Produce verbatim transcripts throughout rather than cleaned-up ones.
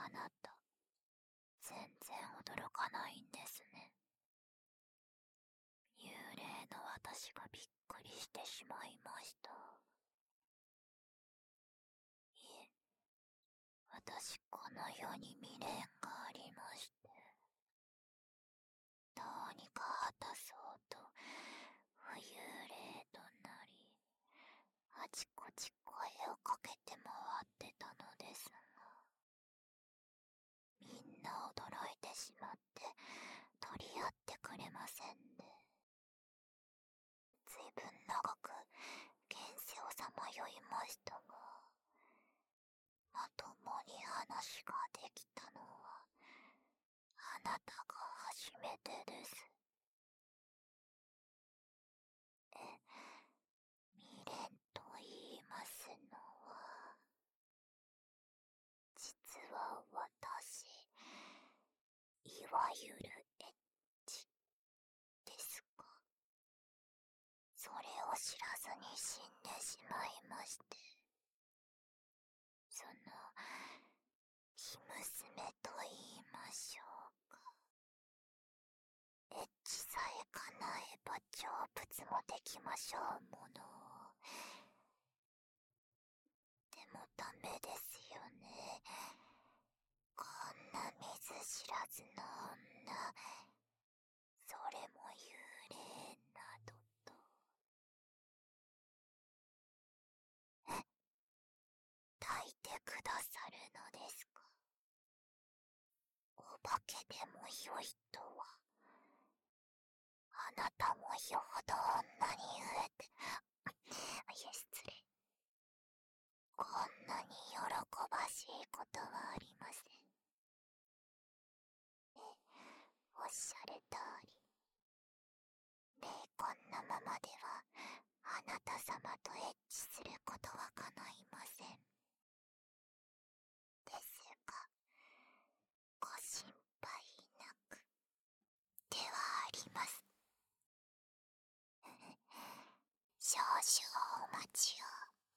あなた、全然驚かないんですね。幽霊の私がびっくりしてしまいました。いえ、私この世に未練がありまして、どうにか果たそうと不幽霊となり、あちこち声をかけて回ってたのですが、みんな驚いてしまって取り合ってくれませんで、ずいぶん長く現世をさまよいましたが、まともに話ができたのはあなたが初めてです。え、未練と言いますのは、実は私、いわゆるエッチですが、それを知らずに死んでしまいまして、その生娘と言いましょうか。エッチさえ叶えば成仏もできましょうもの。でもダメですよね。こんな見ず知らずの女、それも幽霊などと。え、抱いてくださるのですか。お化けでもよいとは。あなたもよほど女に飢えて、いえ失礼。こんなに喜ばしいことはありません。え、おっしゃる通り、霊魂のままではあなた様とエッチすることは叶いません。ですが、ご心配なくではあります。少々お待ちを。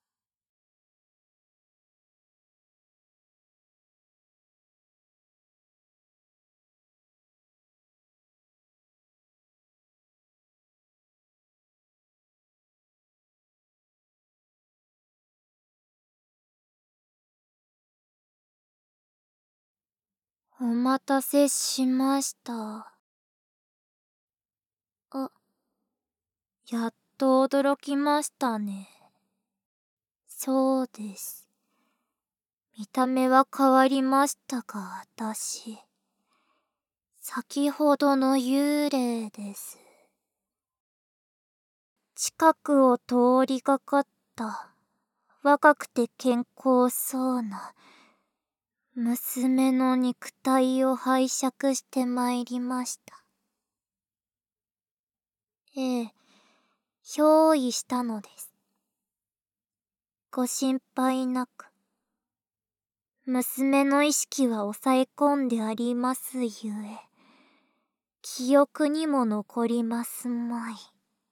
お待たせしました。あ、やっと驚きましたね。そうです。見た目は変わりましたが、私、先ほどの幽霊です。近くを通りがかった若くて健康そうな娘の肉体を拝借して参りました。ええ、憑依したのです。ご心配なく。娘の意識は抑え込んでありますゆえ、記憶にも残りますまい。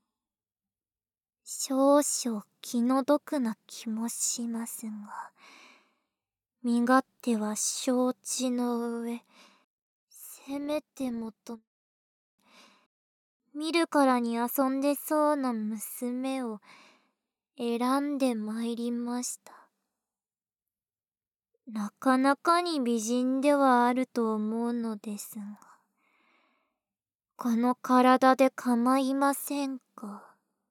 少々気の毒な気もしますが、身勝手は承知の上、せめてもと、見るからに遊んでそうな娘を選んで参りました。なかなかに美人ではあると思うのですが、この体で構いませんか。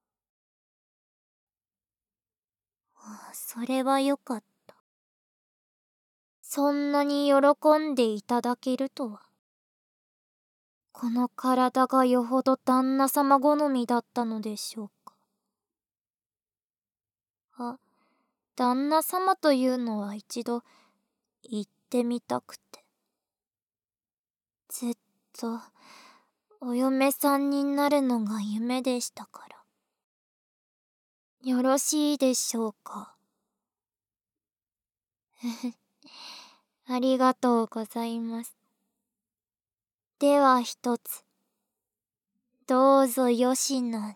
あ、それはよかった。そんなに喜んでいただけるとは。この体がよほど旦那様好みだったのでしょうか。あ、旦那様というのは一度言ってみたくて。ずっとお嫁さんになるのが夢でしたから。よろしいでしょうか。ありがとうございます。では一つ、どうぞよしなに。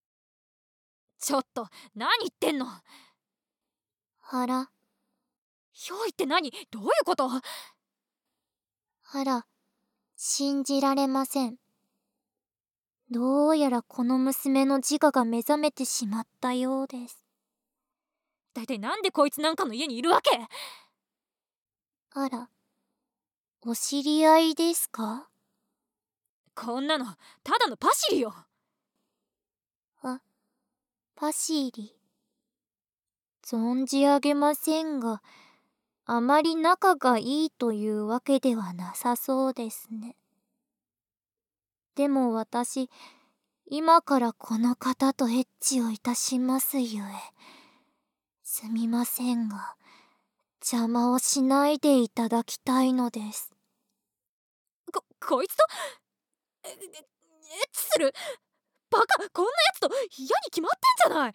ちょっと何言ってんの。 あら、 憑依って何？どういうこと？ あら、信じられません。どうやらこの娘の自我が目覚めてしまったようです。 だいたいなんでこいつなんかの家にいるわけ？ あら、お知り合いですか？ こんなのただのパシリよ。 あ、パシリ。存じ上げませんが、あまり仲がいいというわけではなさそうですね。でも私、今からこの方とエッチをいたしますゆえ、すみませんが、邪魔をしないでいただきたいのです。 こ、こいつとえ、えエッチする？バカ、こんなやつと嫌に決まってんじゃない。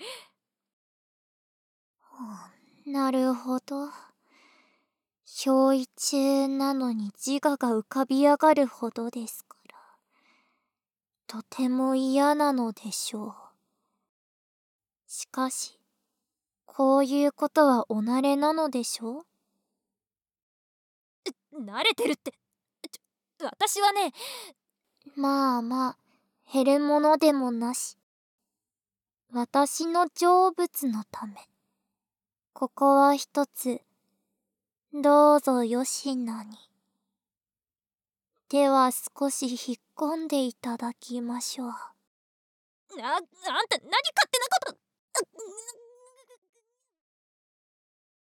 なるほど。憑依中なのに自我が浮かび上がるほどですから、とても嫌なのでしょう。しかし、こういうことはお慣れなのでしょう？ 慣れてるって。ちょ、私はね。 まあまあ、減るものでもなし。私の成仏のため、ここは一つ、どうぞよしなに。では少し引っ込んでいただきましょう。 あ、あんた何勝手なこと。